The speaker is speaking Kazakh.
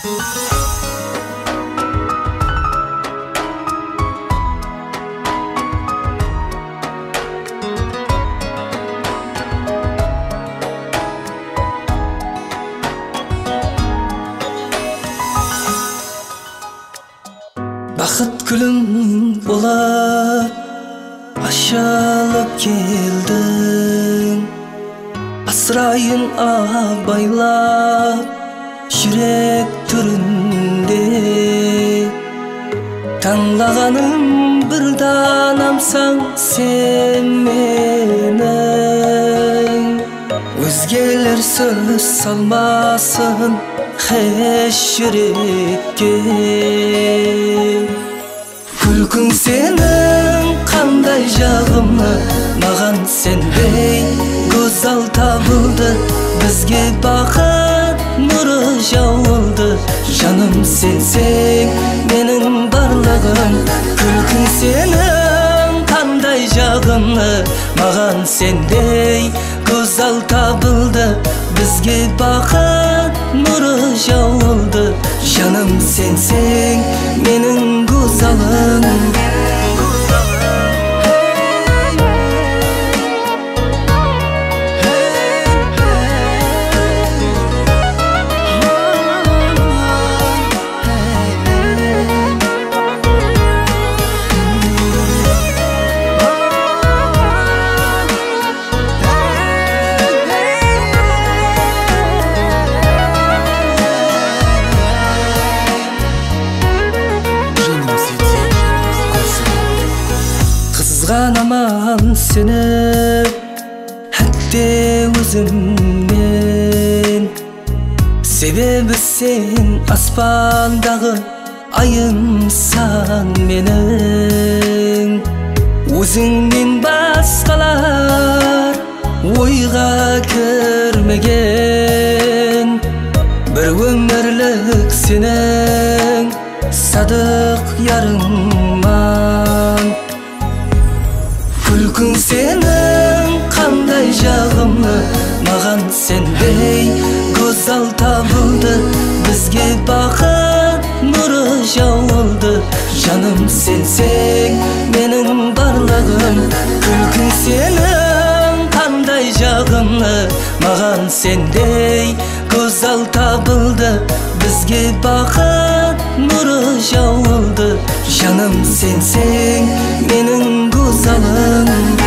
Бақыт күлім болып ашалып келдің, асырайын абайлап жүрек түрінде. Таңлағаным бір данамсаң сен менің, өзгелер сөз салмасын хеш жүрекке. Күлкің сенің қандай жағымды, маған сенбей көзал табылды. Бізге бақыт нұры жауылды, жаным сенсең менің барлығым. Күлкің сенің қандай жағымды, маған сенбей көзал табылды. Бізге бақыт нұры жауылды, жаным сенсең менің көзалым. Қызғанаман сені әтте өзімнен, себебі сен аспандағы айымсан менің. Өзіңнен басқалар ойға кірмеген, бір өмірлік сенің садық ярыңман. Күлкің сенің қандай жағымды, маған сенбей көзал табылды. Бізге бақыт нұры жауылды, жаным сенсең менің барлығым. Күлкің сенің қандай жағымды, маған сенбей көзал табылды. Бізге бақыт нұры жауылды, жаным сенсең менің көзалым.